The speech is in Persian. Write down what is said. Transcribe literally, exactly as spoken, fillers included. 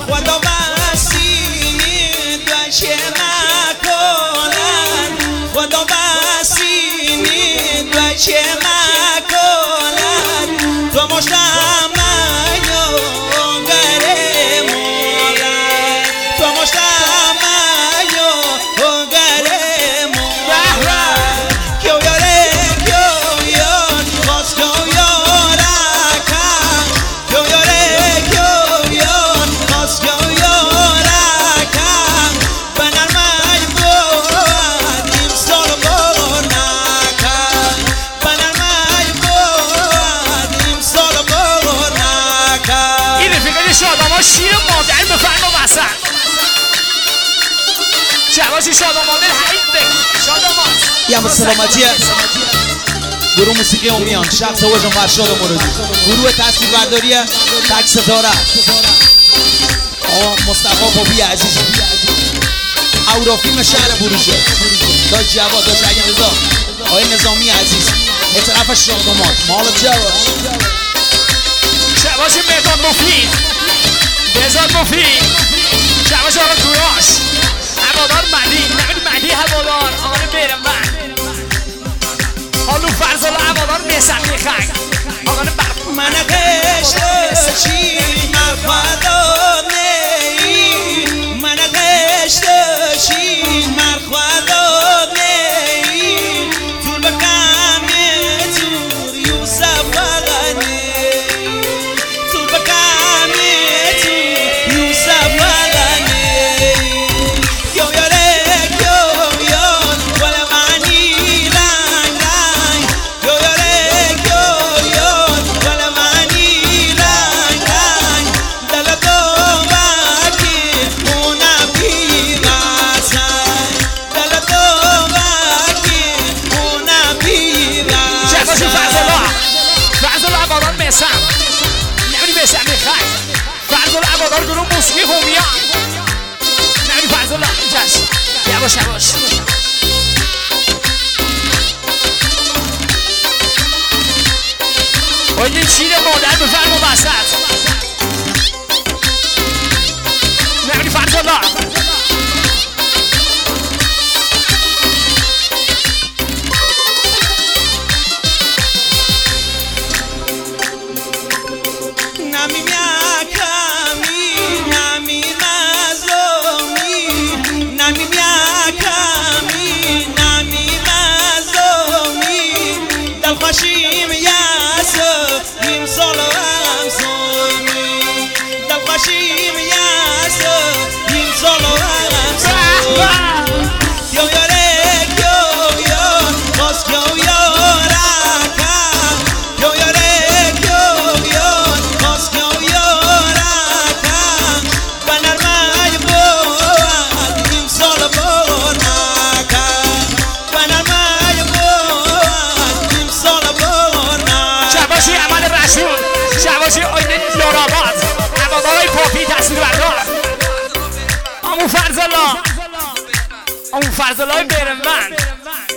خدا بسینی داشته مکولن خدا بسینی داشته مکولن تو مشتم منو گره مولن تو مشتم منو گره مولن کیو یاره کیو یار باز کیو یارکم کیو یاره کیو یار باز کیو یارکم بنر مای بود این سال بار نکن بنر مای بود این سال بار نکن این رفیقه شاداما شیر مادر بفرما وسط شباشی شاداما دل حرید بگی شاداما یا سلامتی گروه موسیقی امیان شخص وجه فرشاد مرادی گروه تصویر برداری تک ستاره آقا مصطفی بابی عزیز اورافیم شهر بروژه داش جواد داش علیرضا آقای نظامی عزیز اطراف شادامات مال جواد شباشی مرداد مفید بزاد مفید شباشی آقا کوراش هوادار مدی نمیدی مدی هوادار آقای بیرمن حالو فرزال هوادار میسن میخنگ آقای برق من قشت چی مرخواداد نی من قشت چی مرخواداد نی طول بکم تور یوسف وغنی طول بکم تور یوسف وغنی کیو یاره کیو یار ولی منی رنگ رنگ کیو یاره کیو یار ولی منی رنگ رنگ دل تو وکی اونا بیرسن دل تو وکی اونا بیرسن شباشی فرزالا فرزالا هوادار میسن نمیدی میسن میخنگ فرزالا هوادار گروه موسیقی همیان نمیدی فرزالا اینجاش یواش یواش باید شیر مادر بفرما وسط نمیدی فرزالا نمی میاکمی نمی مزومی نمی میاکمی نمی مزومی دل خوشیم یاسو نیم سال هم سومی دل خوشیم یاسو نیم سال هم سومی کیو یاره کیو یار باز کیو یارکم کیو یاره کیو یار باز کیو یارکم بنر مای بود این سال بار نکن بنر مای بود این سال بار نکن شباشی عمل رشون شباشی آینه یارآباد هوادارای پاپی تصویر بردار امون فرزالا امون فرزالای بیرمن